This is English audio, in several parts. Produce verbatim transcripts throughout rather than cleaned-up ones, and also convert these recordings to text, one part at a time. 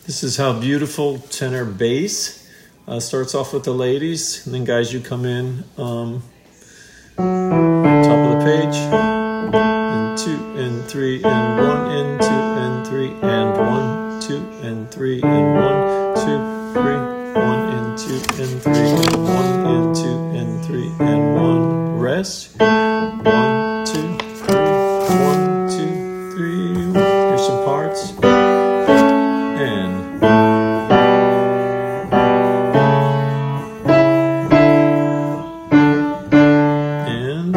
This is how beautiful tenor bass uh, starts off with the ladies, and then guys, you come in um, top of the page, and two and three and one and two and three and one, two and three and one, two, three, one and two and three and one and two and three and one. Rest. One, two, three, one, two, three. Here's some parts. And and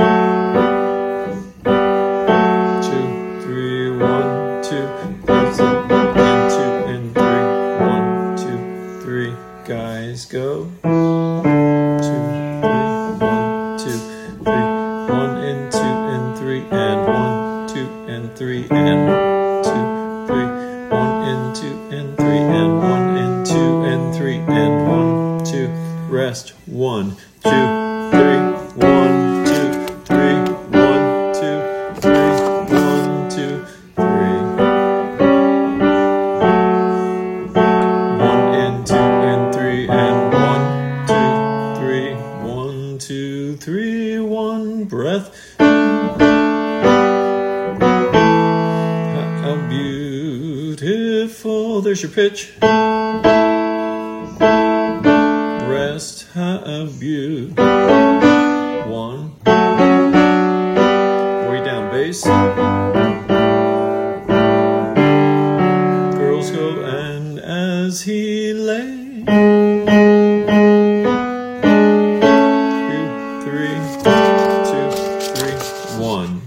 two, three, one, two, that's it. And two and three, one, two, three. Guys, go. Two, three, one, two, three, one and two and three and one, two and three and two, three. One and two and three and one and two and three and one, two. Rest. One, two, three, one, two, three, one, two, three, one, two, three. One and two and three and one, two, three, one, two, three, one. Breath. How beautiful. There's your pitch. Rest. How beautiful. One. Way down bass. Girls go and as he lay. Two, three, two, three, one.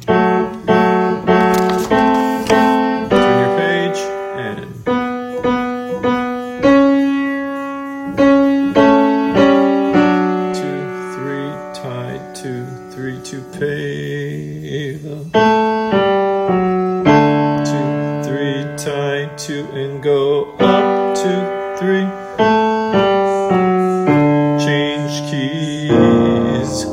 Two, three, to pay the two, three, tie two and go up, two, three, change keys,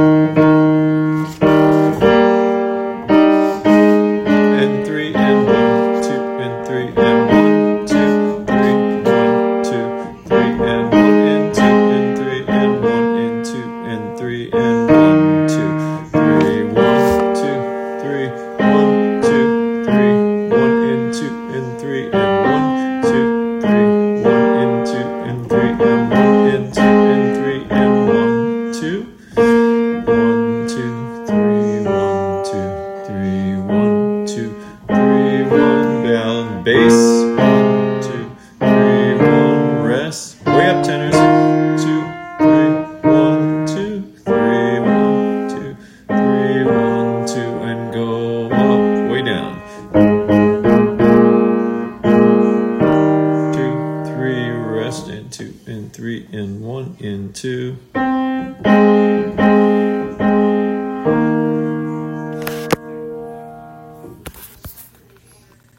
and three and one, two and three and one, two, three, one, two, three and one and two and three and one and two and three and one. Bass, one, two, three, one, rest, way up tenors, two, three, one, two, three, one, two, three, one, two, and go up, way down, two, three, rest, and two, and three, and one, and two.